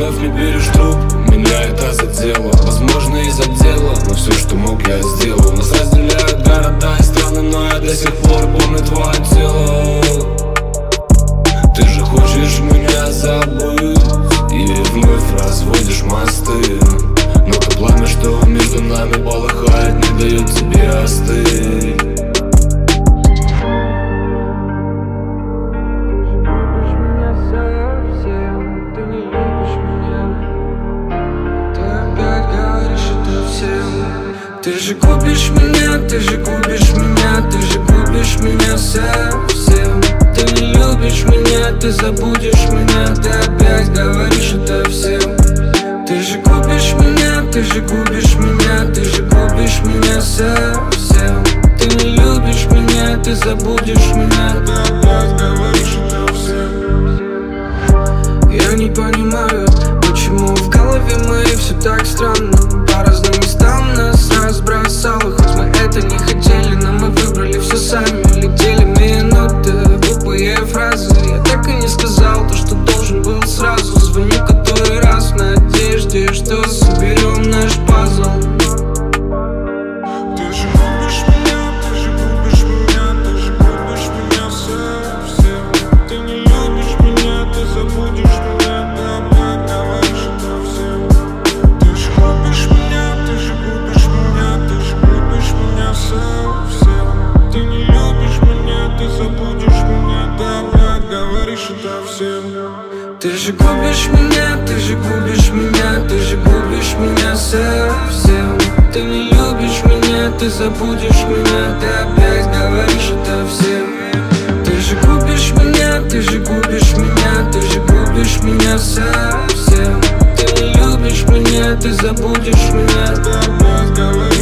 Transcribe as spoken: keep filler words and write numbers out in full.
вновь не берешь трубку, меня это задело. Возможно, из-за дела, но все, что мог, я сделал. Нас разделяют города и страны, но я до сих пор помню твое тело. Ты же хочешь меня забыть и вновь разводишь мосты, но то пламя, что между нами полыхает, не дает тебе остыть. Ты же губишь меня, ты же губишь меня, ты же губишь меня совсем. Ты не любишь меня, ты забудешь меня, ты опять говоришь это всем. Ты же губишь меня, ты же губишь меня, ты же губишь меня совсем. Ты не любишь меня, ты забудешь меня, ты опять говоришь это всем. Я не понимаю, почему в голове моей все так странно. По разным местам нас разбросало, хоть мы это не хотели, но мы выбрали все сами. Летели минуты, глупые фразы. Я так и не сказал то, что должен был сразу. Звоню который раз в надежде, что соберем наш пазл. Ты же губишь меня, ты же губишь меня, ты же губишь меня совсем. Ты не любишь меня, ты забудешь меня, ты опять говоришь это всем. Ты же губишь меня, ты же губишь меня, ты же губишь меня совсем. Ты не любишь меня, ты забудешь меня, ты опять говоришь это всем. Ты же губишь меня, ты же губишь меня, ты же губишь меня совсем. Ты не любишь меня, ты забудешь меня, ты опять говоришь это всем. Ты же губишь меня, ты же губишь меня, ты же губишь меня совсем. Ты не любишь меня, ты забудешь меня, ты опять говоришь.